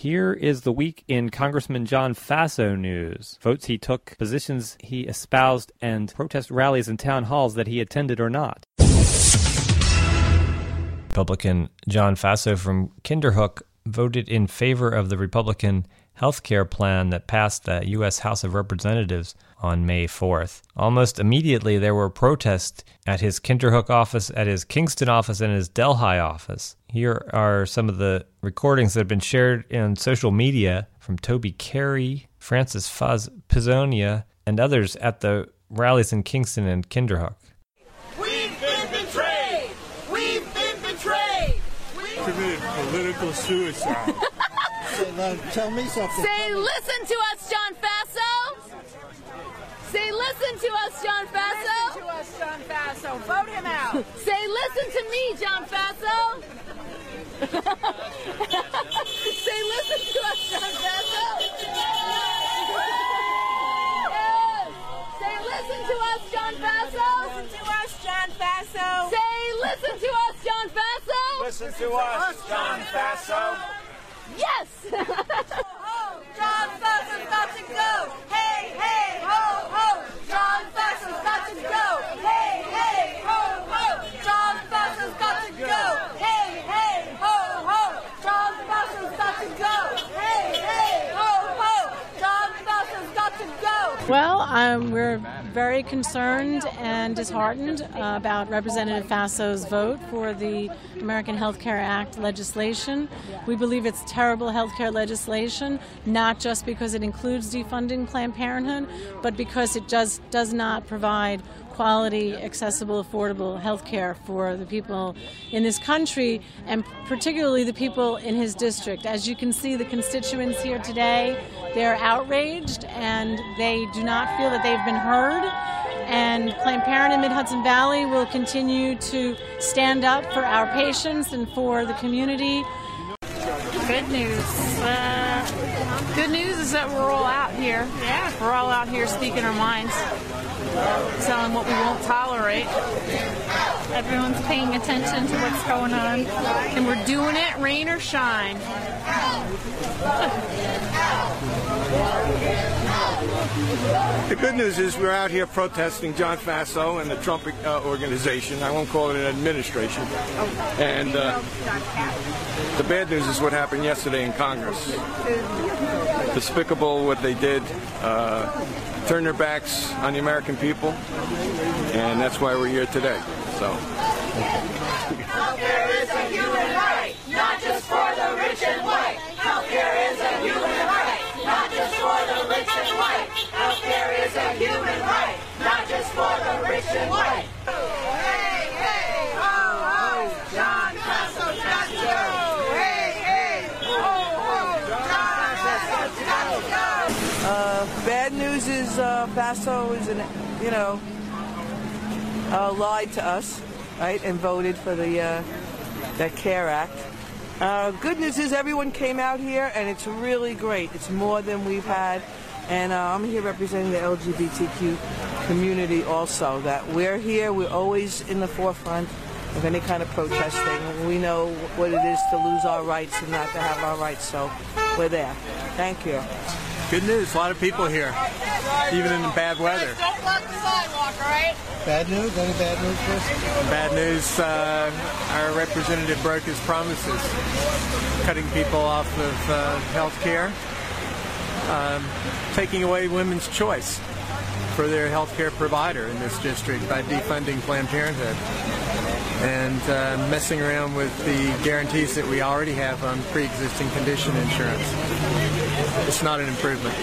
Here is the week in Congressman John Faso news. Votes he took, positions he espoused, and protest rallies and town halls that he attended or not. Republican John Faso from Kinderhook voted in favor of the Republican health care plan that passed the U.S. House of Representatives on May 4th. Almost immediately, there were protests at his Kinderhook office, at his Kingston office, and his Delhi office. Here are some of the recordings that have been shared in social media from Toby Carey, Francis Pizzonia, and others at the rallies in Kingston and Kinderhook. We've been betrayed! We've been betrayed! Committed political suicide. Tell me something. Say, listen to us, John Faso! Say, listen to us, John Faso! Listen to us, John Faso. Vote him out. Say, listen to me, John Faso! Say, listen to us, John Faso! Say, listen to us, John Faso! Listen to us, John Faso. Say, listen to us, John Faso! Listen to us, John Faso. Yes! John Faso's got to go. Hey, hey, ho, ho. John Faso's got to go. Hey, hey, ho, ho. John Faso's got to go. Hey, hey, ho, ho. John Faso's got to go. Hey, hey, ho, ho. John Faso's got to go. Well, we're very concerned and disheartened about Representative Faso's vote for the American Health Care Act legislation. We believe it's terrible health care legislation, not just because it includes defunding Planned Parenthood, but because it does not provide quality, accessible, affordable health care for the people in this country, and particularly the people in his district. As you can see, the constituents here today, they're outraged and they do not feel that they've been heard. And Planned Parenthood in Mid-Hudson Valley will continue to stand up for our patients and for the community. Good news. Good news is that we're all out here. Yeah. We're all out here speaking our minds, telling what we won't tolerate. Everyone's paying attention to what's going on, and we're doing it rain or shine. The good news is we're out here protesting John Faso and the Trump organization. I won't call it an administration. And the bad news is what happened yesterday in Congress. Despicable what they did. Turn their backs on the American people. And that's why we're here today. So. Healthcare is a human right, not just for the rich and white. Healthcare is a human right, not just for the rich and white. Healthcare is a human right, not just for the rich and white. Hey, hey, ho, ho, John Faso's got to go. Hey, hey, ho, ho, John Faso's got to go. Bad news is Faso is lied to us, right, and voted for the that CARE Act. Good news is everyone came out here, and it's really great. It's more than we've had, and I'm here representing the LGBTQ community also, that we're here, we're always in the forefront of any kind of protesting. We know what it is to lose our rights and not to have our rights, so we're there. Thank you. Good news, a lot of people here, even in the bad weather. Don't block the sidewalk, all right? Bad news? Any bad news, Chris? Bad news, our representative broke his promises, cutting people off of health care, taking away women's choice for their health care provider in this district by defunding Planned Parenthood, and messing around with the guarantees that we already have on pre-existing condition insurance. It's not an improvement.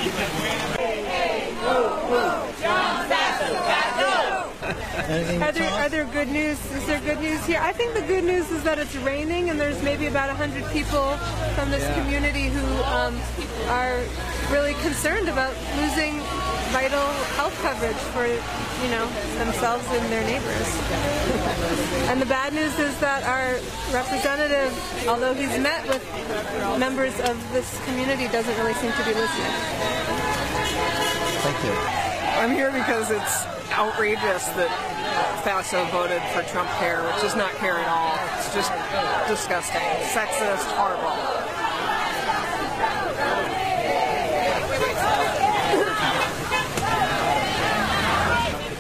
Are there good news? Is there good news here? I think the good news is that it's raining, and there's maybe about 100 people from this community who are really concerned about losing vital health coverage for, themselves and their neighbors. And the bad news is that our representative, although he's met with members of this community, doesn't really seem to be listening. Thank you. I'm here because it's outrageous that Faso voted for Trump care, which is not care at all. It's just disgusting, sexist, horrible.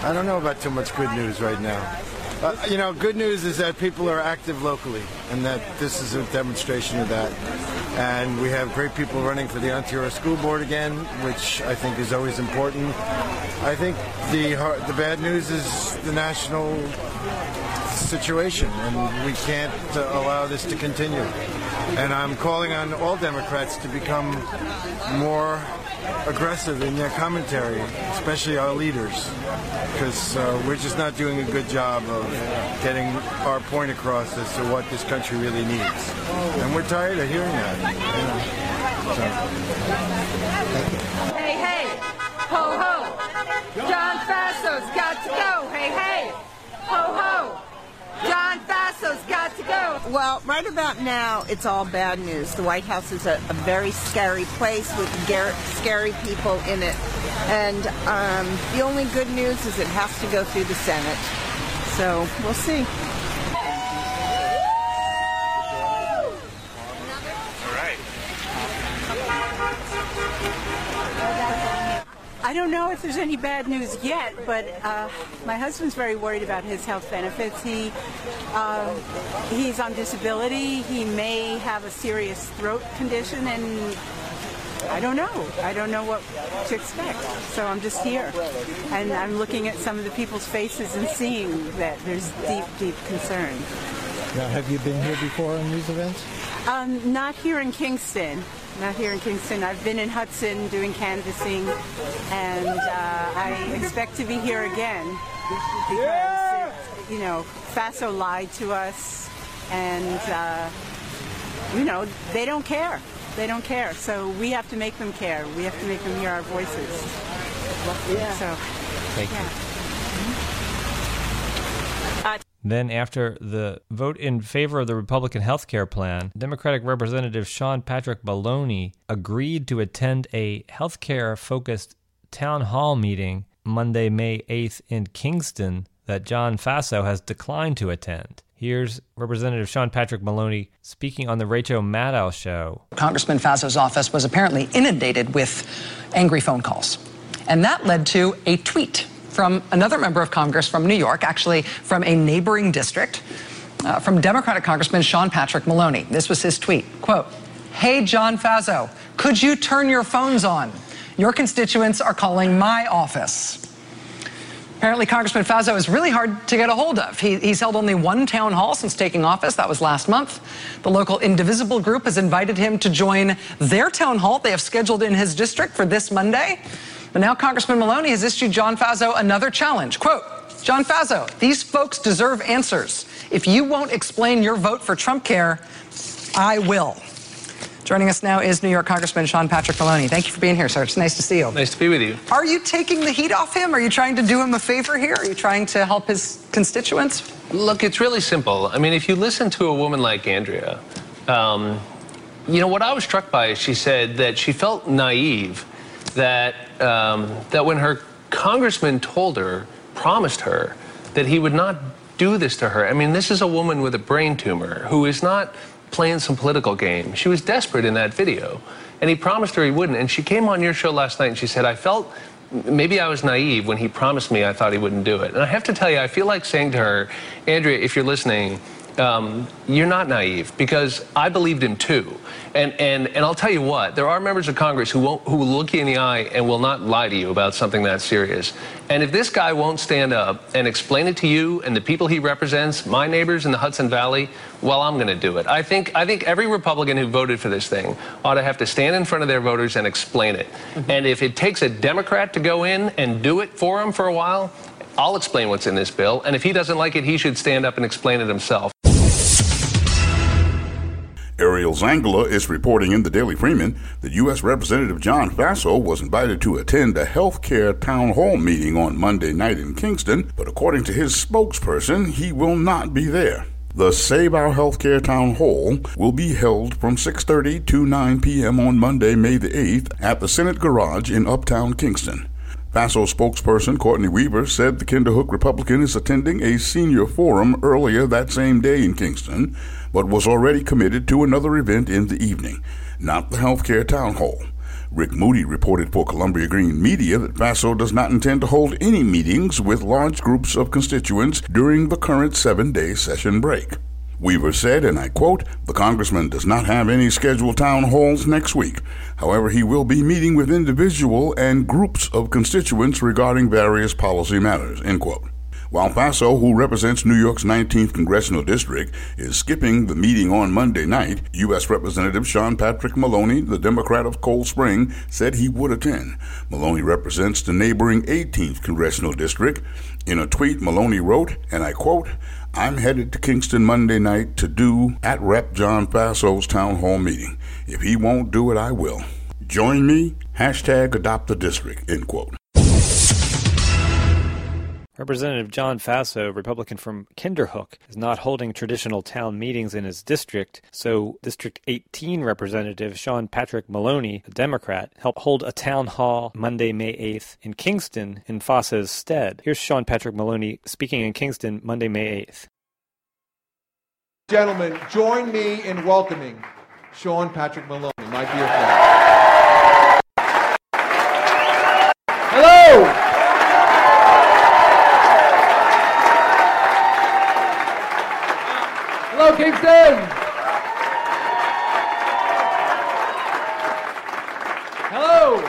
I don't know about too much good news right now. Good news is that people are active locally, and that this is a demonstration of that. And we have great people running for the Ontario School Board again, which I think is always important. I think the bad news is the national situation, and we can't allow this to continue. And I'm calling on all Democrats to become more aggressive in their commentary, especially our leaders, because we're just not doing a good job of getting our point across as to what this country really needs. And we're tired of hearing that. Hey, hey, ho, ho, John Fasso's got to go. Hey, hey, ho, ho, John Fasso's got to go. Well, right about now, it's all bad news. The White House is a very scary place with scary people in it. And the only good news is it has to go through the Senate. So we'll see. I don't know if there's any bad news yet, but my husband's very worried about his health benefits. He's on disability. He may have a serious throat condition, and I don't know. I don't know what to expect. So I'm just here, and I'm looking at some of the people's faces and seeing that there's deep, deep concern. Now, have you been here before on these events? Not here in Kingston. Not here in Kingston. I've been in Hudson doing canvassing, and I expect to be here again because, Faso lied to us, and, they don't care. They don't care. So we have to make them care. We have to make them hear our voices. Yeah. So, Thank you. Then, after the vote in favor of the Republican health care plan, Democratic Representative Sean Patrick Maloney agreed to attend a health care-focused town hall meeting Monday, May 8th in Kingston that John Faso has declined to attend. Here's Representative Sean Patrick Maloney speaking on the Rachel Maddow Show. Congressman Faso's office was apparently inundated with angry phone calls, and that led to a tweet from another member of Congress from New York, actually from a neighboring district, from Democratic Congressman Sean Patrick Maloney. This was his tweet, quote, "Hey, John Faso, could you turn your phones on? Your constituents are calling my office." Apparently, Congressman Faso is really hard to get a hold of. He's held only one town hall since taking office. That was last month. The local Indivisible group has invited him to join their town hall they have scheduled in his district for this Monday. But now Congressman Maloney has issued John Faso another challenge. Quote, "John Faso, these folks deserve answers. If you won't explain your vote for Trump care, I will." Joining us now is New York Congressman Sean Patrick Maloney. Thank you for being here, sir. It's nice to see you. Nice to be with you. Are you taking the heat off him? Are you trying to do him a favor here? Are you trying to help his constituents? Look, it's really simple. I mean, if you listen to a woman like Andrea, what I was struck by is she said that she felt naive that when her congressman promised her that he would not do this to her. I mean, this is a woman with a brain tumor who is not playing some political game. She was desperate in that video, and he promised her he wouldn't. And she came on your show last night and she said, I felt maybe I was naive when he promised me I thought he wouldn't do it. And I have to tell you, I feel like saying to her, Andrea, if you're listening, you're not naive, because I believed him too. And I'll tell you what, there are members of Congress who will look you in the eye and will not lie to you about something that serious. And if this guy won't stand up and explain it to you and the people he represents, my neighbors in the Hudson Valley, well, I'm going to do it. I think every Republican who voted for this thing ought to have to stand in front of their voters and explain it. Mm-hmm. And if it takes a Democrat to go in and do it for him for a while, I'll explain what's in this bill. And if he doesn't like it, he should stand up and explain it himself. Ariel Zangala is reporting in the Daily Freeman that U.S. Representative John Faso was invited to attend a health care town hall meeting on Monday night in Kingston, but according to his spokesperson, he will not be there. The Save Our Healthcare Town Hall will be held from 6:30 to 9 p.m. on Monday, May the 8th at the Senate Garage in Uptown Kingston. Faso spokesperson Courtney Weaver said the Kinderhook Republican is attending a senior forum earlier that same day in Kingston, but was already committed to another event in the evening, not the healthcare town hall. Rick Moody reported for Columbia Green Media that Faso does not intend to hold any meetings with large groups of constituents during the current 7-day session break. Weaver said, and I quote, "The congressman does not have any scheduled town halls next week. However, he will be meeting with individual and groups of constituents regarding various policy matters," end quote. While Faso, who represents New York's 19th congressional district, is skipping the meeting on Monday night, U.S. Representative Sean Patrick Maloney, the Democrat of Cold Spring, said he would attend. Maloney represents the neighboring 18th congressional district. In a tweet, Maloney wrote, and I quote, "I'm headed to Kingston Monday night to do at Rep. John Faso's town hall meeting. If he won't do it, I will. Join me, #AdoptTheDistrict," end quote. Representative John Faso, Republican from Kinderhook, is not holding traditional town meetings in his district, so District 18 Representative Sean Patrick Maloney, a Democrat, helped hold a town hall Monday, May 8th in Kingston in Faso's stead. Here's Sean Patrick Maloney speaking in Kingston Monday, May 8th. Gentlemen, join me in welcoming Sean Patrick Maloney, my dear friend. Hello! Hello, Kingston! Hello!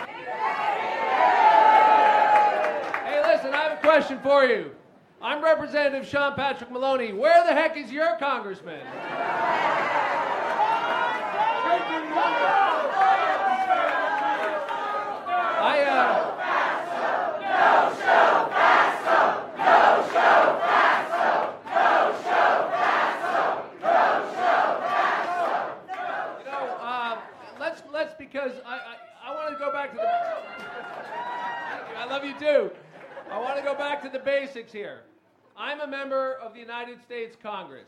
Hey, listen, I have a question for you. I'm Representative Sean Patrick Maloney. Where the heck is your congressman? Because I want to go back to the... I love you too. I want to go back to the basics here. I'm a member of the United States Congress.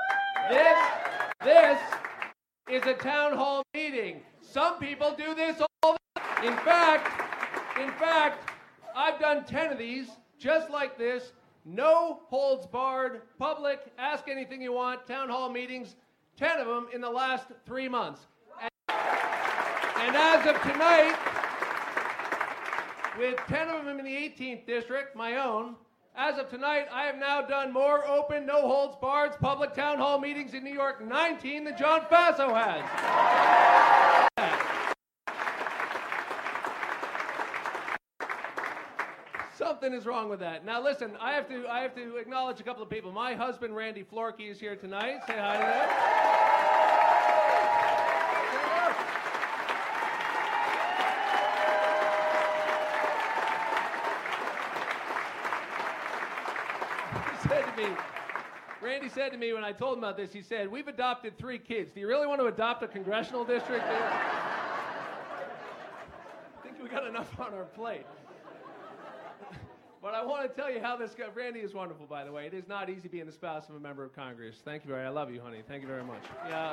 This is a town hall meeting. Some people do this all the time. In fact, I've done 10 of these just like this. No holds barred, public, ask anything you want, town hall meetings, 10 of them in the last 3 months. And as of tonight, with 10 of them in the 18th district, my own, as of tonight, I have now done more open, no holds barred, public town hall meetings in New York 19 than John Faso has. Something is wrong with that. Now listen, I have to acknowledge a couple of people. My husband, Randy Florkey, is here tonight. Say hi to him. Randy said to me when I told him about this, he said, "We've adopted 3 kids. Do you really want to adopt a congressional district?" I think we got enough on our plate. But I want to tell you how this got. Randy is wonderful, by the way. It is not easy being the spouse of a member of Congress. Thank you very much. I love you, honey. Thank you very much.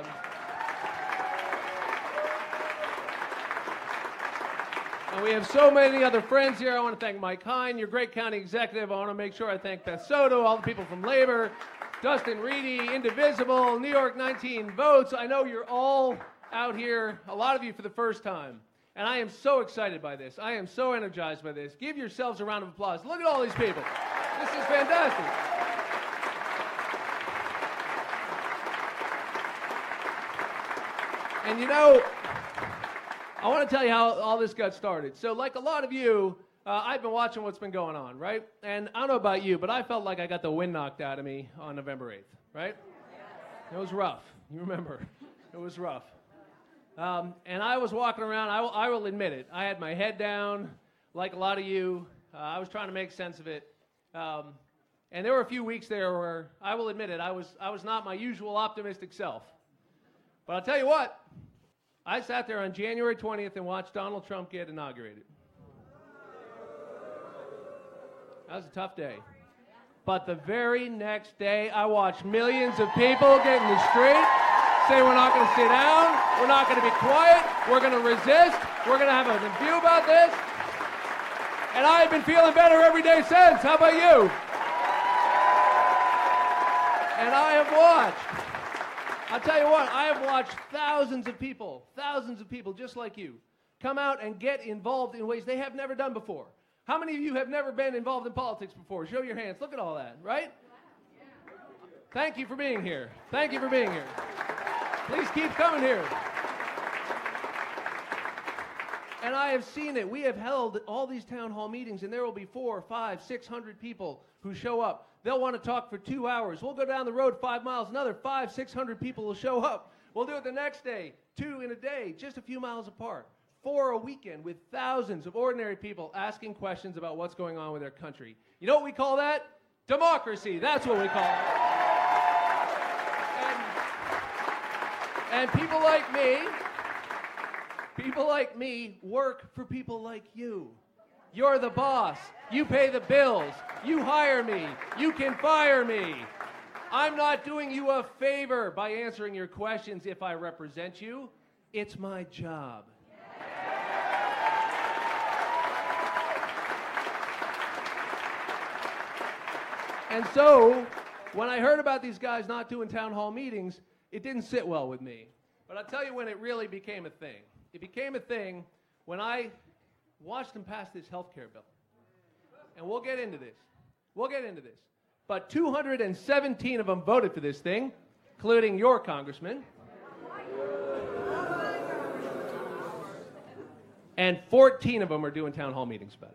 And we have so many other friends here. I want to thank Mike Hine, your great county executive. I want to make sure I thank Beth Soto, all the people from Labor, Dustin Reedy, Indivisible, New York 19 Votes. I know you're all out here, a lot of you for the first time. And I am so excited by this. I am so energized by this. Give yourselves a round of applause. Look at all these people. This is fantastic. And you know, I want to tell you how all this got started. So like a lot of you, I've been watching what's been going on, right? And I don't know about you, but I felt like I got the wind knocked out of me on November 8th, right? It was rough. You remember. It was rough. And I was walking around. I will admit it. I had my head down, like a lot of you. I was trying to make sense of it. And there were a few weeks there where, I will admit it, I was not my usual optimistic self. But I'll tell you what. I sat there on January 20th and watched Donald Trump get inaugurated. That was a tough day. But the very next day, I watched millions of people get in the street, say we're not going to sit down, we're not going to be quiet, we're going to resist, we're going to have a review about this. And I have been feeling better every day since. How about you? And I have watched. I'll tell you what, I have watched thousands of people just like you, come out and get involved in ways they have never done before. How many of you have never been involved in politics before? Show your hands. Look at all that, right? Thank you for being here. Thank you for being here. Please keep coming here. And I have seen it. We have held all these town hall meetings, and there will be 400, 500, 600 people who show up. They'll want to talk for 2 hours. We'll go down the road 5 miles. Another 500, 600 people will show up. We'll do it the next day, 2 in a day, just a few miles apart. 4 a weekend with thousands of ordinary people asking questions about what's going on with their country. You know what we call that? Democracy. That's what we call it. And people like me work for people like you. You're the boss. You pay the bills. You hire me. You can fire me. I'm not doing you a favor by answering your questions if I represent you. It's my job. And so, when I heard about these guys not doing town hall meetings, it didn't sit well with me. But I'll tell you when it really became a thing. It became a thing when I watched them pass this health care bill. And we'll get into this. But 217 of them voted for this thing, including your congressman. And 14 of them are doing town hall meetings about it.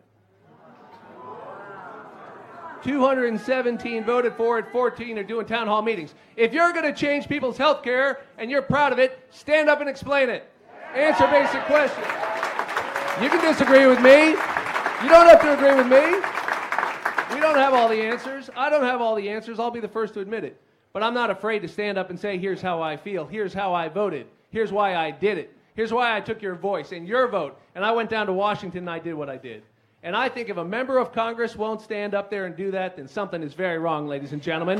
217 voted for it, 14 are doing town hall meetings. If you're going to change people's health care and you're proud of it, stand up and explain it. Answer basic questions. You can disagree with me. You don't have to agree with me. We don't have all the answers. I don't have all the answers. I'll be the first to admit it. But I'm not afraid to stand up and say, here's how I feel. Here's how I voted. Here's why I did it. Here's why I took your voice and your vote. And I went down to Washington and I did what I did. And I think if a member of Congress won't stand up there and do that, then something is very wrong, ladies and gentlemen.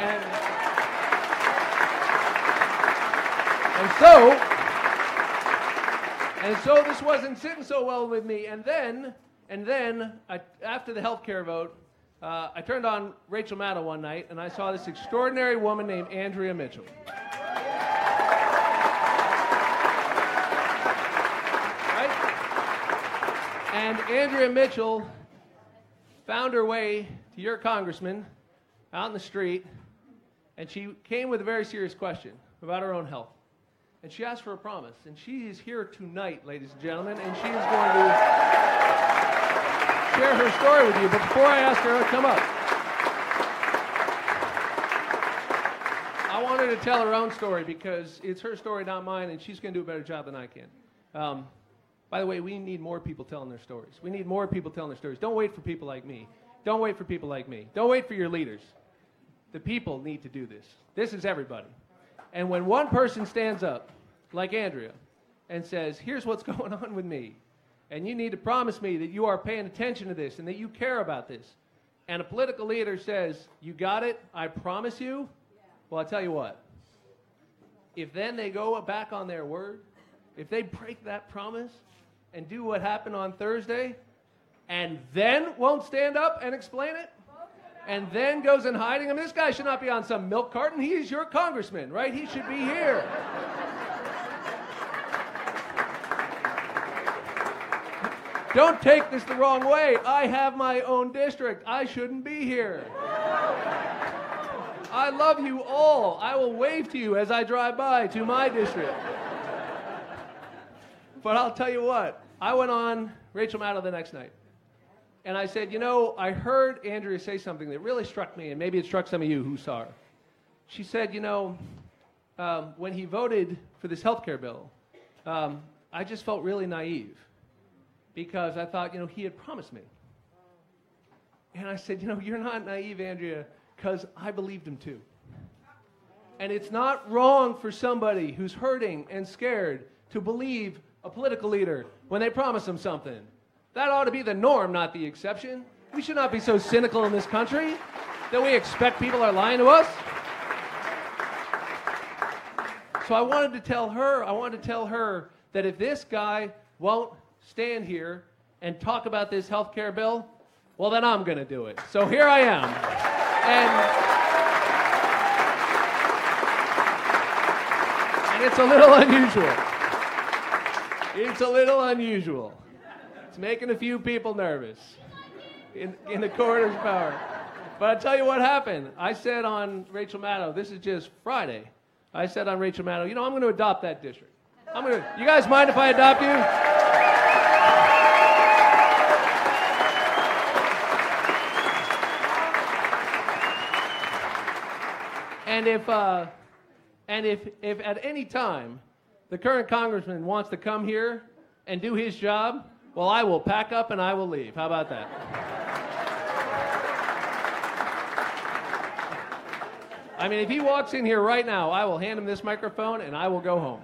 And so this wasn't sitting so well with me. And then after the health care vote, I turned on Rachel Maddow one night, and I saw this extraordinary woman named Andrea Mitchell. And Andrea Mitchell found her way to your congressman out in the street, and she came with a very serious question about her own health. And she asked for a promise, and she is here tonight, ladies and gentlemen, and she is going to share her story with you. But before I ask her to come up, I want her to tell her own story because it's her story, not mine, and she's going to do a better job than I can. By the way, we need more people telling their stories. We need more people telling their stories. Don't wait for people like me. Don't wait for people like me. Don't wait for your leaders. The people need to do this. This is everybody. And when one person stands up, like Andrea, and says, here's what's going on with me, and you need to promise me that you are paying attention to this and that you care about this, and a political leader says, you got it, I promise you, well, I'll tell you what. If then they go back on their word, if they break that promise, and do what happened on Thursday, and then won't stand up and explain it, and then goes in hiding. I mean, this guy should not be on some milk carton. He is your congressman, right? He should be here. Don't take this the wrong way. I have my own district. I shouldn't be here. I love you all. I will wave to you as I drive by to my district. But I'll tell you what. I went on Rachel Maddow the next night, and I said, you know, I heard Andrea say something that really struck me, and maybe it struck some of you who saw her. She said, you know, when he voted for this health care bill, I just felt really naive because I thought, you know, he had promised me. And I said, you know, you're not naive, Andrea, because I believed him too. And it's not wrong for somebody who's hurting and scared to believe a political leader when they promise them something. That ought to be the norm, not the exception. We should not be so cynical in this country that we expect people are lying to us. So I wanted to tell her that if this guy won't stand here and talk about this health care bill, well, then I'm going to do it. So here I am. And it's a little unusual. It's a little unusual. It's making a few people nervous in the corridors of power. But I'll tell you what happened. I said on Rachel Maddow, this is just Friday, I said on Rachel Maddow, I'm going to adopt that district. You guys mind if I adopt you? And if at any time the current congressman wants to come here and do his job, well, I will pack up and I will leave. How about that? I mean, if he walks in here right now, I will hand him this microphone and I will go home.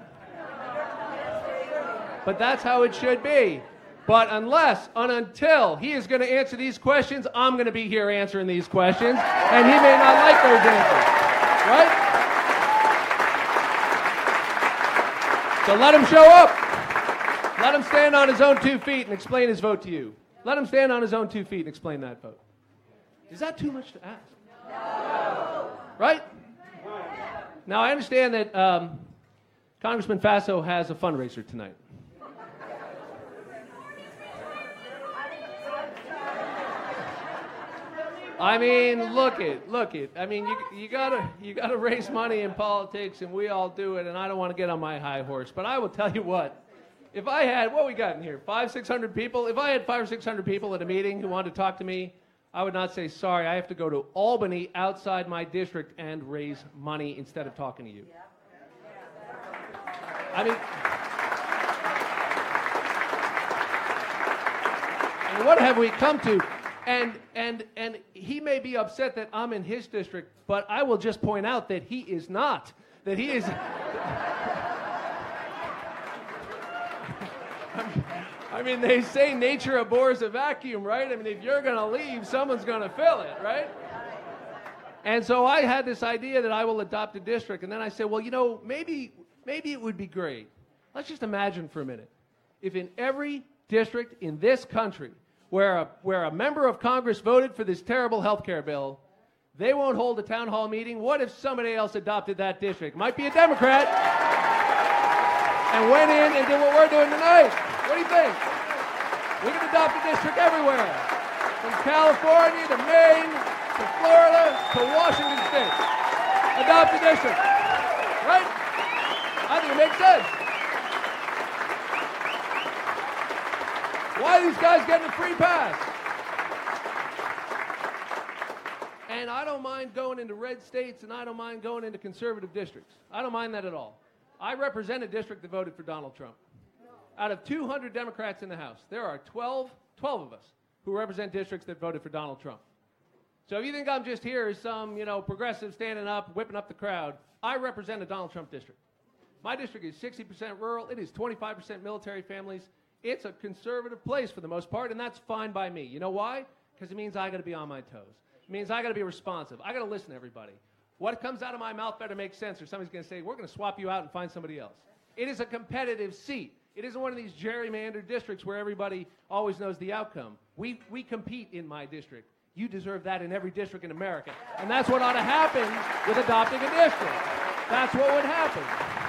But that's how it should be. But until he is going to answer these questions, I'm going to be here answering these questions, and he may not like those answers. Right? So let him show up. Let him stand on his own 2 feet and explain his vote to you. Let him stand on his own 2 feet and explain that vote. Is that too much to ask? No. Right? Now, I understand that Congressman Faso has a fundraiser tonight. I mean, look it. I mean, you gotta raise money in politics, and we all do it. And I don't want to get on my high horse, but I will tell you what. If I had, what we got in here, 500-600 people. If I had 500 or 600 people at a meeting who wanted to talk to me, I would not say, sorry, I have to go to Albany outside my district and raise money instead of talking to you. I mean, and what have we come to? And he may be upset that I'm in his district, but I will just point out that he is not. That he is... I mean, they say nature abhors a vacuum, right? I mean, if you're going to leave, someone's going to fill it, right? And so I had this idea that I will adopt a district. And then I said, well, maybe it would be great. Let's just imagine for a minute. If in every district in this country where a member of Congress voted for this terrible health care bill, they won't hold a town hall meeting. What if somebody else adopted that district? Might be a Democrat. And went in and did what we're doing tonight. What do you think? We can adopt a district everywhere. From California to Maine to Florida to Washington State. Adopt a district. Right? I think it makes sense. Why are these guys getting a free pass? And I don't mind going into red states, and I don't mind going into conservative districts. I don't mind that at all. I represent a district that voted for Donald Trump. Out of 200 Democrats in the House, there are 12 of us who represent districts that voted for Donald Trump. So if you think I'm just here as some, progressive standing up, whipping up the crowd, I represent a Donald Trump district. My district is 60% rural. It is 25% military families. It's a conservative place for the most part, and that's fine by me. You know why? Because it means I got to be on my toes. It means I got to be responsive. I got to listen to everybody. What comes out of my mouth better make sense, or somebody's going to say, we're going to swap you out and find somebody else. It is a competitive seat. It isn't one of these gerrymandered districts where everybody always knows the outcome. We compete in my district. You deserve that in every district in America. And that's what ought to happen with adopting a district. That's what would happen.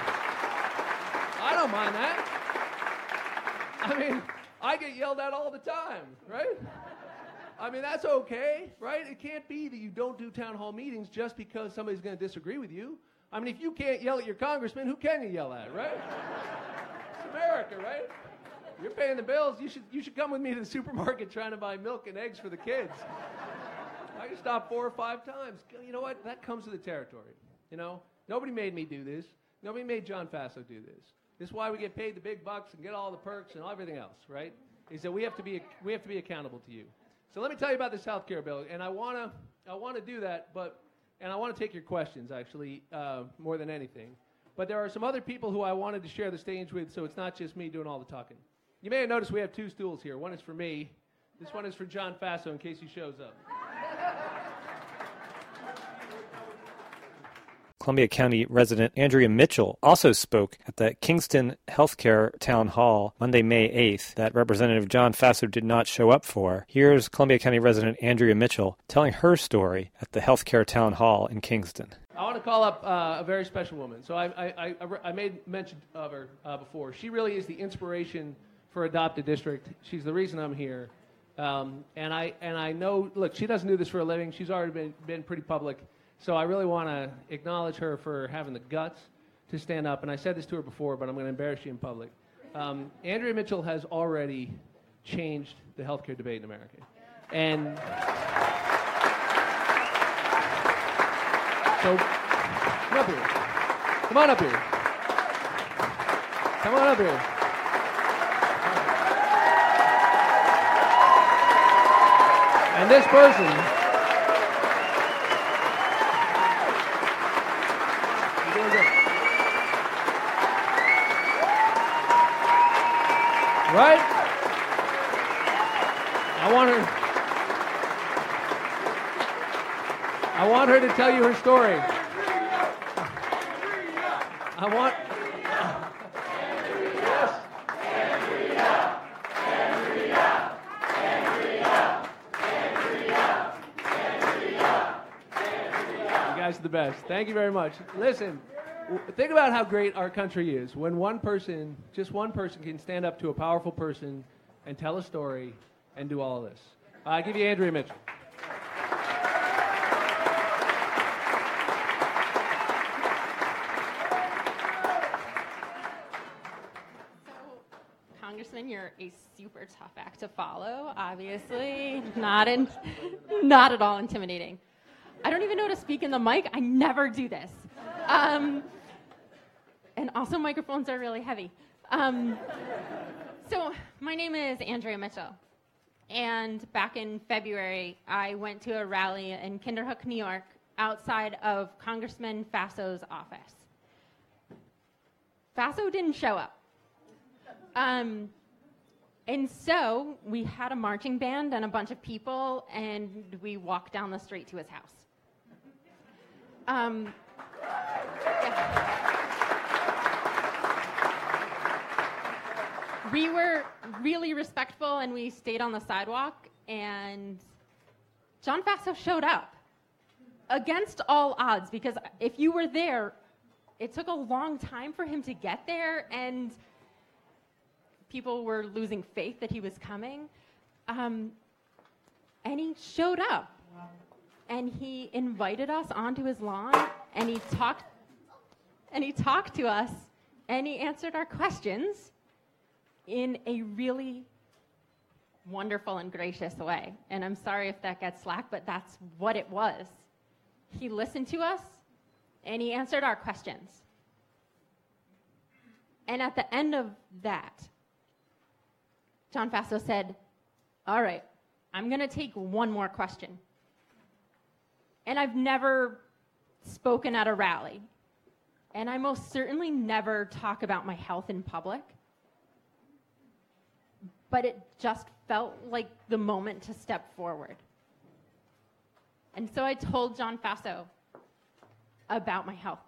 I don't mind that. I mean, I get yelled at all the time, right? I mean, that's okay, right? It can't be that you don't do town hall meetings just because somebody's going to disagree with you. I mean, if you can't yell at your congressman, who can you yell at, right? It's America, right? You're paying the bills. You should come with me to the supermarket trying to buy milk and eggs for the kids. I can stop 4 or 5 times. You know what? That comes with the territory. Nobody made me do this. Nobody made John Faso do this. This is why we get paid the big bucks and get all the perks and everything else, right? Is that we have to be accountable to you. So let me tell you about this health care bill, and I want to do that, and I want to take your questions actually more than anything. But there are some other people who I wanted to share the stage with, so it's not just me doing all the talking. You may have noticed we have 2 stools here. One is for me. This one is for John Faso in case he shows up. Columbia County resident Andrea Mitchell also spoke at the Kingston Healthcare Town Hall Monday, May 8th, that Representative John Faso did not show up for. Here's Columbia County resident Andrea Mitchell telling her story at the Healthcare Town Hall in Kingston. I want to call up a very special woman. So I made mention of her before. She really is the inspiration for Adopt a District. She's the reason I'm here. And I know, look, she doesn't do this for a living. She's already been pretty public. So I really want to acknowledge her for having the guts to stand up. And I said this to her before, but I'm going to embarrass you in public. Andrea Mitchell has already changed the healthcare debate in America. And so, come up here. Come on up here. Come on up here. And this person, you're doing good. Right? I want her to tell you her story. The best. Thank you very much. Listen, think about how great our country is when one person, just one person, can stand up to a powerful person and tell a story and do all of this. I give you Andrea Mitchell. Congressman, you're a super tough act to follow, obviously. Not at all intimidating. I don't even know how to speak in the mic. I never do this. And also microphones are really heavy. So my name is Andrea Mitchell. And back in February, I went to a rally in Kinderhook, New York, outside of Congressman Faso's office. Faso didn't show up. And so we had a marching band and a bunch of people, and we walked down the street to his house. Yeah. We were really respectful, and we stayed on the sidewalk, and John Faso showed up against all odds, because if you were there, it took a long time for him to get there, and people were losing faith that he was coming. And he showed up. And he invited us onto his lawn, and he talked to us, and he answered our questions in a really wonderful and gracious way. And I'm sorry if that gets slack, but that's what it was. He listened to us, and he answered our questions. And at the end of that, John Faso said, "All right, I'm going to take one more question." And I've never spoken at a rally. And I most certainly never talk about my health in public. But it just felt like the moment to step forward. And so I told John Faso about my health.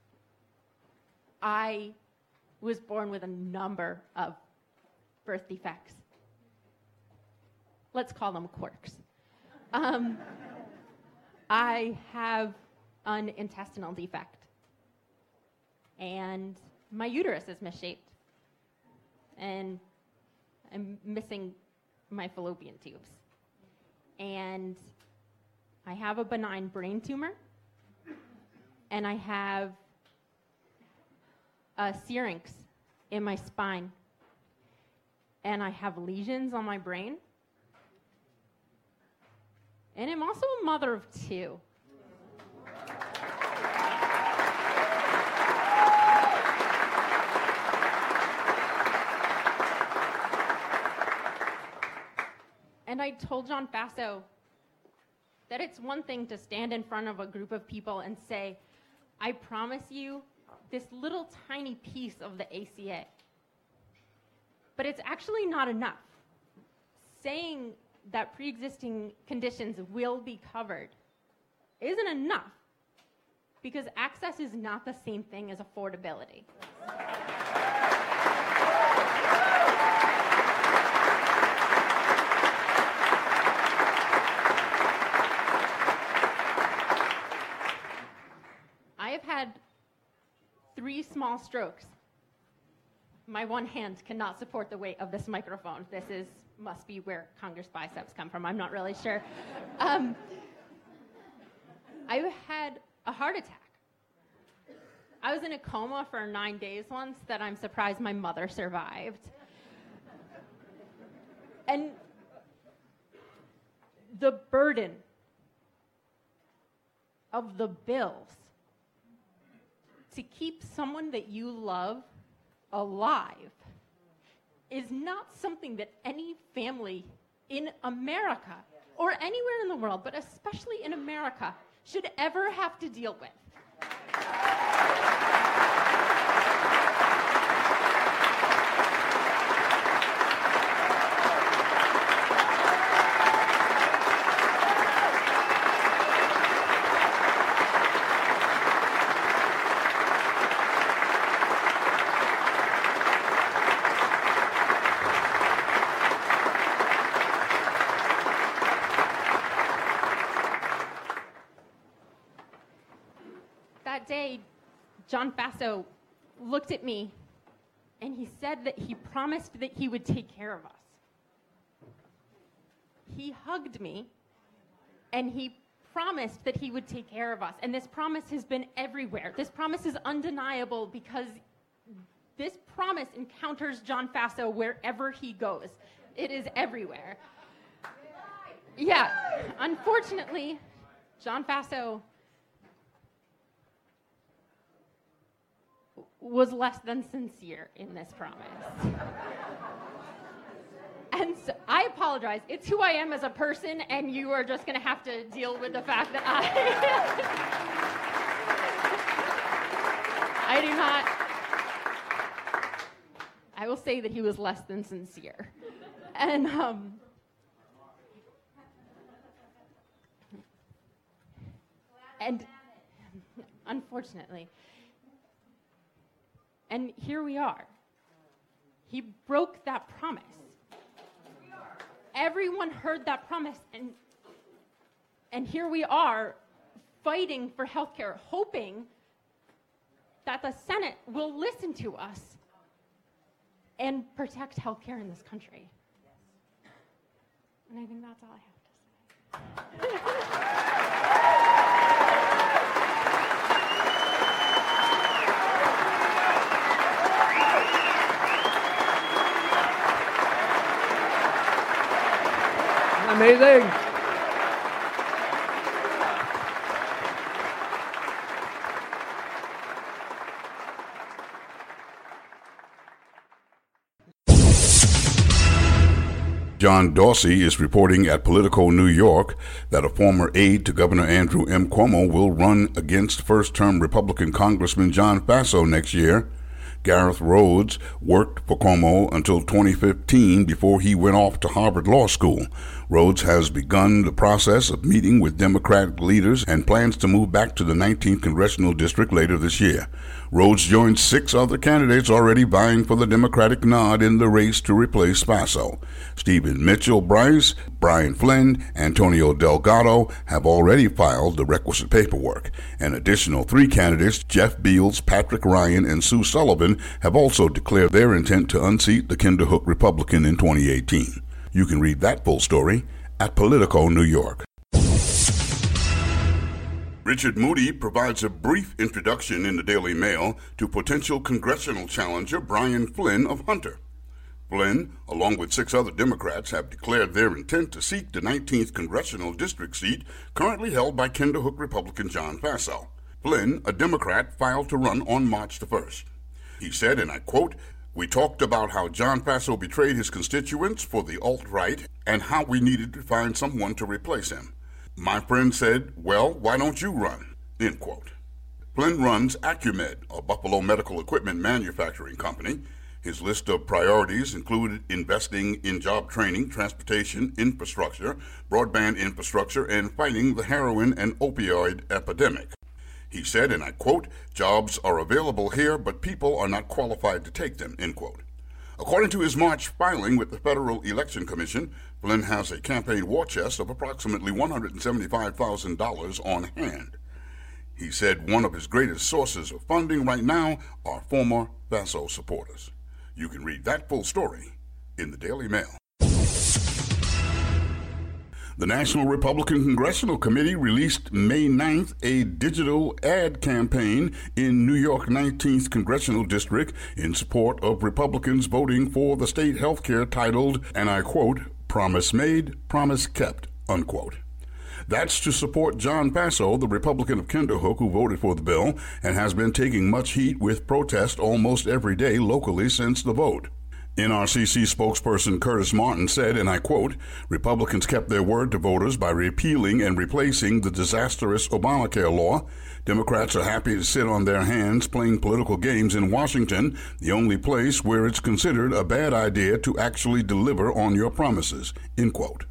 I was born with a number of birth defects. Let's call them quirks. I have an intestinal defect, and my uterus is misshaped, and I'm missing my fallopian tubes, and I have a benign brain tumor, and I have a syrinx in my spine, and I have lesions on my brain. And I'm also a mother of two. And I told John Faso that it's one thing to stand in front of a group of people and say, I promise you this little tiny piece of the ACA. But it's actually not enough. Saying that pre-existing conditions will be covered isn't enough. because access is not the same thing as affordability. I have had 3 small strokes. My one hand cannot support the weight of this microphone. This must be where Congress biceps come from. I'm not really sure. I had a heart attack. I was in a coma for 9 days once that I'm surprised my mother survived. And the burden of the bills to keep someone that you love alive is not something that any family in America or anywhere in the world, but especially in America, should ever have to deal with. That day, John Faso looked at me and he said that he promised that he would take care of us. He hugged me and he promised that he would take care of us. And this promise has been everywhere. This promise is undeniable because this promise encounters John Faso wherever he goes. It is everywhere. Yeah, unfortunately, John Faso was less than sincere in this promise. And so I apologize. It's who I am as a person, and you are just going to have to deal with the fact that I do not. I will say that he was less than sincere. And unfortunately. And here we are. He broke that promise. Everyone heard that promise, and here we are fighting for healthcare, hoping that the Senate will listen to us and protect healthcare in this country. And I think that's all I have to say. Amazing. John Dorsey is reporting at Politico New York that a former aide to Governor Andrew M. Cuomo will run against first-term Republican Congressman John Faso next year. Gareth Rhodes worked for Cuomo until 2015 before he went off to Harvard Law School. Rhodes has begun the process of meeting with Democratic leaders and plans to move back to the 19th Congressional District later this year. Rhodes joins 6 other candidates already vying for the Democratic nod in the race to replace Faso. Stephen Mitchell Bryce, Brian Flynn, Antonio Delgado have already filed the requisite paperwork. An additional 3 candidates, Jeff Beals, Patrick Ryan, and Sue Sullivan, have also declared their intent to unseat the Kinderhook Republican in 2018. You can read that full story at Politico New York. Richard Moody provides a brief introduction in the Daily Mail to potential congressional challenger Brian Flynn of Hunter. Flynn, along with 6 other Democrats, have declared their intent to seek the 19th Congressional District seat currently held by Kinderhook Republican John Faso. Flynn, a Democrat, filed to run on March the 1st. He said, and I quote, "We talked about how John Faso betrayed his constituents for the alt-right and how we needed to find someone to replace him. My friend said, well, why don't you run?" End quote. Flynn runs Acumed, a Buffalo medical equipment manufacturing company. His list of priorities included investing in job training, transportation infrastructure, broadband infrastructure, and fighting the heroin and opioid epidemic. He said, and I quote, "Jobs are available here, but people are not qualified to take them," end quote. According to his March filing with the Federal Election Commission, Flynn has a campaign war chest of approximately $175,000 on hand. He said one of his greatest sources of funding right now are former Faso supporters. You can read that full story in the Daily Mail. The National Republican Congressional Committee released May 9th a digital ad campaign in New York 19th Congressional District in support of Republicans voting for the state health care titled, and I quote, "Promise Made, Promise Kept," unquote. That's to support John Faso, the Republican of Kinderhook who voted for the bill and has been taking much heat with protest almost every day locally since the vote. NRCC spokesperson Curtis Martin said, and I quote, "Republicans kept their word to voters by repealing and replacing the disastrous Obamacare law. Democrats are happy to sit on their hands playing political games in Washington, the only place where it's considered a bad idea to actually deliver on your promises," end quote.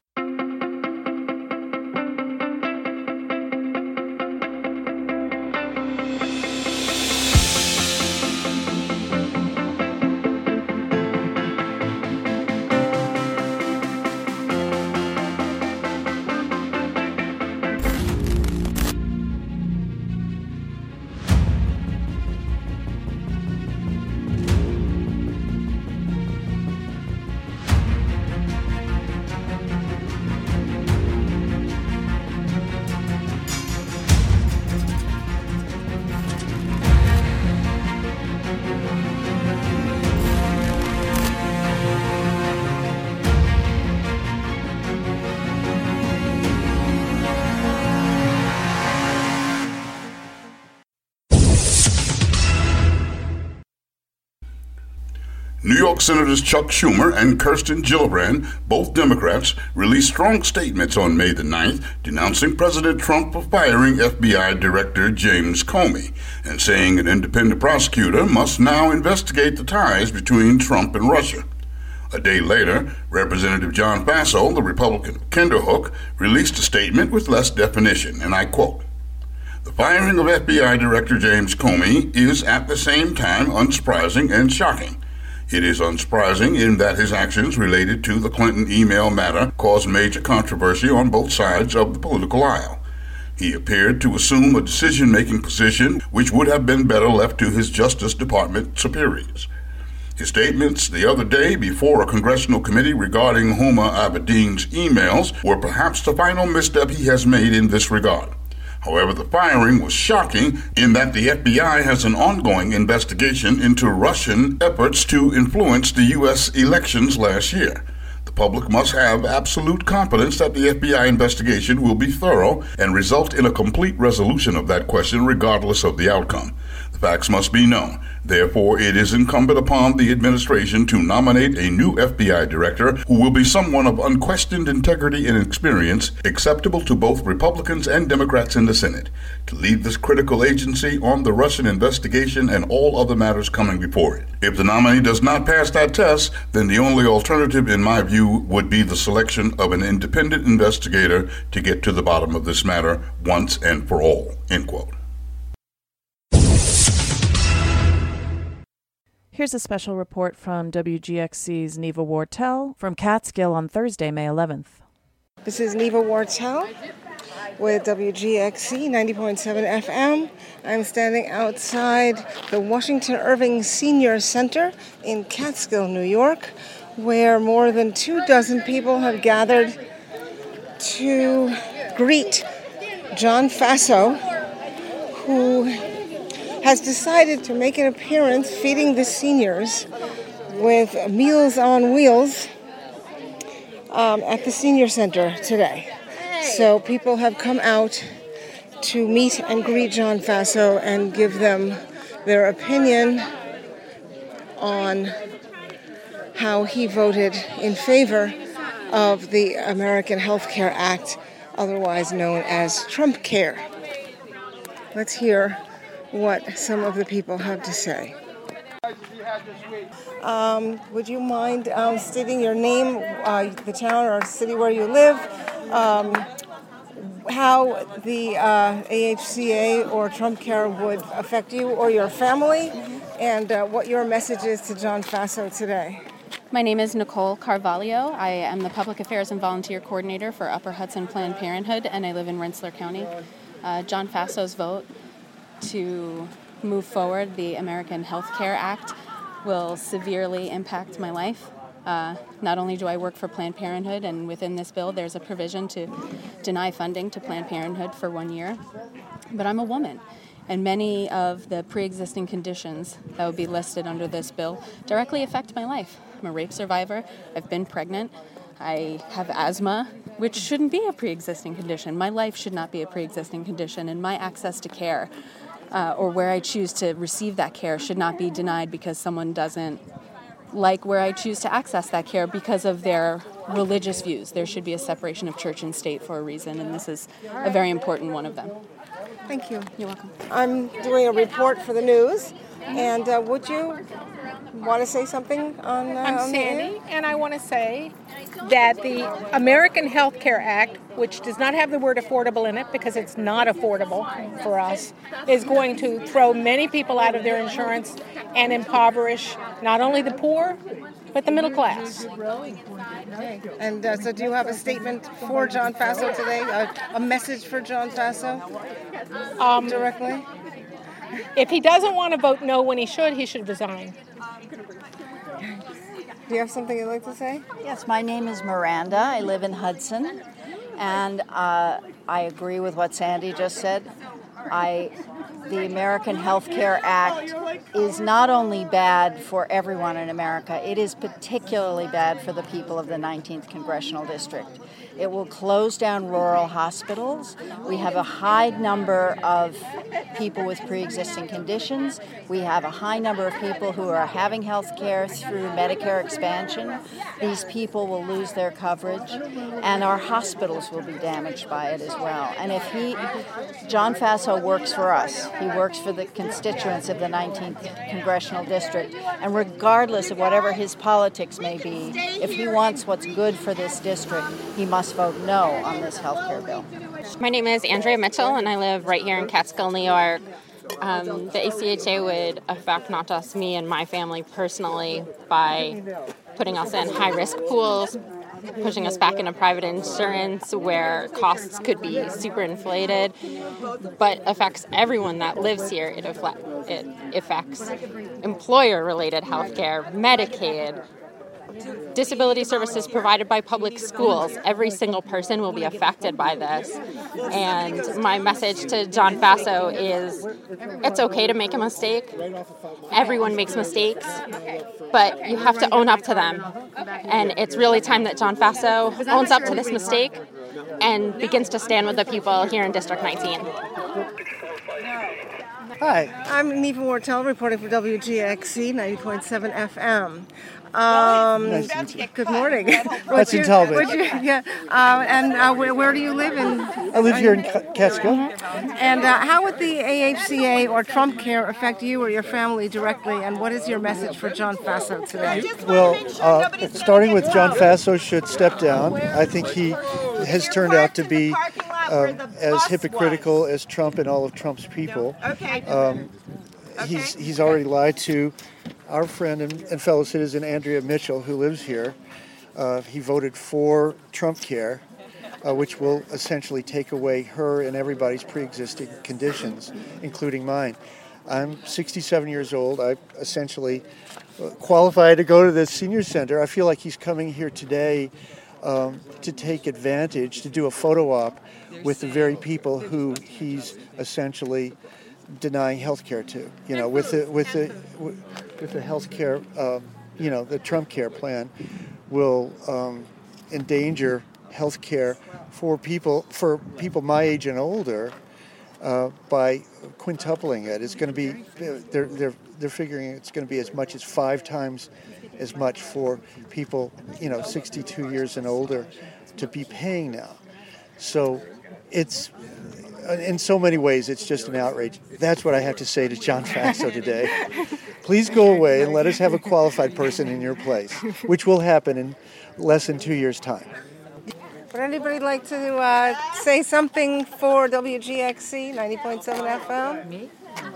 New York Senators Chuck Schumer and Kirsten Gillibrand, both Democrats, released strong statements on May the 9th denouncing President Trump for firing FBI Director James Comey and saying an independent prosecutor must now investigate the ties between Trump and Russia. A day later, Representative John Faso, the Republican of Kinderhook, released a statement with less definition, and I quote, "The firing of FBI Director James Comey is at the same time unsurprising and shocking. It is unsurprising in that his actions related to the Clinton email matter caused major controversy on both sides of the political aisle. He appeared to assume a decision-making position which would have been better left to his Justice Department superiors. His statements the other day before a congressional committee regarding Huma Abedin's emails were perhaps the final misstep he has made in this regard. However, the firing was shocking in that the FBI has an ongoing investigation into Russian efforts to influence the U.S. elections last year. The public must have absolute confidence that the FBI investigation will be thorough and result in a complete resolution of that question regardless of the outcome. The facts must be known. Therefore, it is incumbent upon the administration to nominate a new FBI director who will be someone of unquestioned integrity and experience, acceptable to both Republicans and Democrats in the Senate, to lead this critical agency on the Russian investigation and all other matters coming before it. If the nominee does not pass that test, then the only alternative, in my view, would be the selection of an independent investigator to get to the bottom of this matter once and for all," end quote. Here's a special report from WGXC's Neva Wartell from Catskill on Thursday, May 11th. This is Neva Wartell with WGXC 90.7 FM. I'm standing outside the Washington Irving Senior Center in Catskill, New York, where more than 24 people have gathered to greet John Faso, who has decided to make an appearance feeding the seniors with Meals on Wheels at the Senior Center today. So people have come out to meet and greet John Faso and give them their opinion on how he voted in favor of the American Health Care Act, otherwise known as Trump Care. Let's hear what some of the people have to say. Would you mind stating your name, the town or city where you live, how the AHCA or Trump Care would affect you or your family, and what your message is to John Faso today. My name is Nicole Carvalho. I am the Public Affairs and Volunteer Coordinator for Upper Hudson Planned Parenthood, and I live in Rensselaer County. John Faso's vote to move forward the American Health Care Act will severely impact my life. Not only do I work for Planned Parenthood, and within this bill there's a provision to deny funding to Planned Parenthood for 1 year, but I'm a woman. And many of the pre-existing conditions that would be listed under this bill directly affect my life. I'm a rape survivor. I've been pregnant. I have asthma, which shouldn't be a pre-existing condition. My life should not be a pre-existing condition, and my access to care, or where I choose to receive that care, should not be denied because someone doesn't like where I choose to access that care because of their religious views. There should be a separation of church and state for a reason, and this is a very important one of them. Thank you. You're welcome. I'm doing a report for the news, and would you want to say something on I'm Sandy, and I want to say that the American Health Care Act, which does not have the word affordable in it because it's not affordable for us, is going to throw many people out of their insurance and impoverish not only the poor, but the middle class. And so do you have a statement for John Faso today, a message for John Faso directly? If he doesn't want to vote no when he should resign. Do you have something you'd like to say? Yes, my name is Miranda. I live in Hudson, and I agree with what Sandy just said. The American Health Care Act is not only bad for everyone in America, it is particularly bad for the people of the 19th Congressional District. It will close down rural hospitals. We have a high number of people with pre-existing conditions. We have a high number of people who are having health care through Medicare expansion. These people will lose their coverage, and our hospitals will be damaged by it as well. And if John Faso works for us, he works for the constituents of the 19th Congressional District, and regardless of whatever his politics may be, if he wants what's good for this district, he must vote no on this health care bill. My name is Andrea Mitchell, and I live right here in Catskill, New York. The ACHA would affect not just me and my family personally by putting us in high-risk pools, pushing us back into private insurance where costs could be super inflated, but affects everyone that lives here. It affects employer-related health care, Medicaid, disability services provided by public schools. Every single person will be affected by this. And my message to John Faso is it's okay to make a mistake. Everyone makes mistakes, but you have to own up to them. And it's really time that John Faso owns up to this mistake and begins to stand with the people here in District 19. Hi, I'm Neva Wortel reporting for WGXC 90.7 FM. Good morning. That's in Talbot. Where do you live in? I live here in Catskill. And how would the AHCA or Trump Care affect you or your family directly, and what is your message for John Faso today? Well, starting with John Faso should step down. I think he has turned out to be as hypocritical as Trump and all of Trump's people. He's already lied to our friend and fellow citizen Andrea Mitchell, who lives here. He voted for Trump Care, which will essentially take away her and everybody's pre-existing conditions, including mine. I'm 67 years old. I essentially qualify to go to the senior center. I feel like he's coming here today to take advantage, to do a photo op with the very people who he's essentially denying health care to. With the health care, the Trump Care plan will endanger health care for people my age and older by quintupling it. It's going to be they're figuring it's going to be as much as 5 times as much for people 62 years and older to be paying now. So it's in so many ways it's just an outrage. That's what I have to say to John Faso today. Please go away and let us have a qualified person in your place, which will happen in less than 2 years' time. Would anybody like to say something for WGXC 90.7 FM? Me?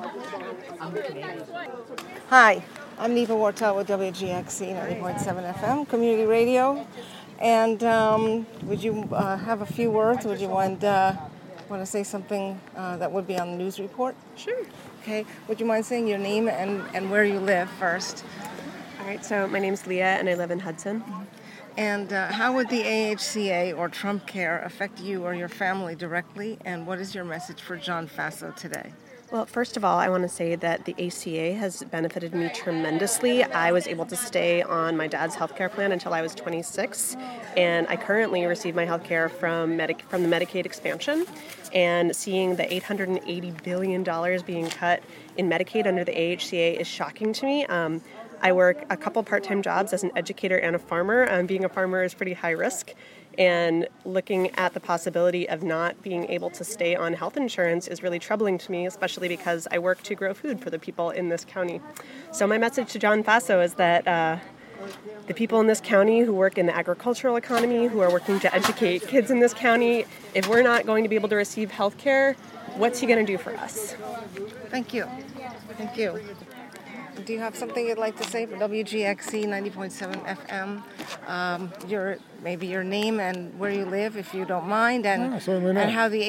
Hi, I'm Neva Wartel with WGXC 90.7 FM, Community Radio. And would you have a few words? Would you want to say something that would be on the news report? Sure. Okay. Would you mind saying your name and where you live first? All right, so my name's Leah, and I live in Hudson. And how would the AHCA or Trump Care affect you or your family directly? And what is your message for John Faso today? Well, first of all, I want to say that the ACA has benefited me tremendously. I was able to stay on my dad's health care plan until I was 26, and I currently receive my health care from the Medicaid expansion. And seeing the $880 billion being cut in Medicaid under the AHCA is shocking to me. I work a couple part-time jobs as an educator and a farmer. Being a farmer is pretty high risk. And looking at the possibility of not being able to stay on health insurance is really troubling to me, especially because I work to grow food for the people in this county. So my message to John Faso is that the people in this county who work in the agricultural economy, who are working to educate kids in this county, if we're not going to be able to receive health care, what's he going to do for us? Thank you. Thank you. Do you have something you'd like to say for WGXC 90.7 FM? Maybe your name and where you live, if you don't mind, and how the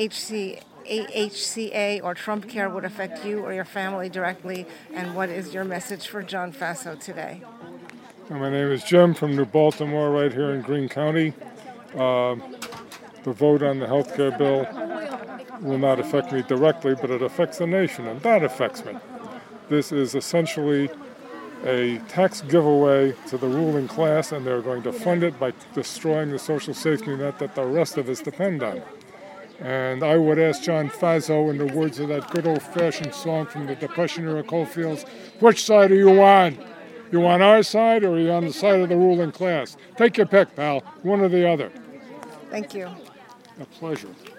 AHCA or Trump Care would affect you or your family directly, and what is your message for John Faso today? My name is Jim from New Baltimore, right here in Greene County. The vote on the health care bill will not affect me directly, but it affects the nation, and that affects me. This is essentially a tax giveaway to the ruling class, and they're going to fund it by destroying the social safety net that the rest of us depend on. And I would ask John Faso, in the words of that good old-fashioned song from the Depression era Coalfields, which side are you on? You on our side, or are you on the side of the ruling class? Take your pick, pal, one or the other. Thank you. A pleasure.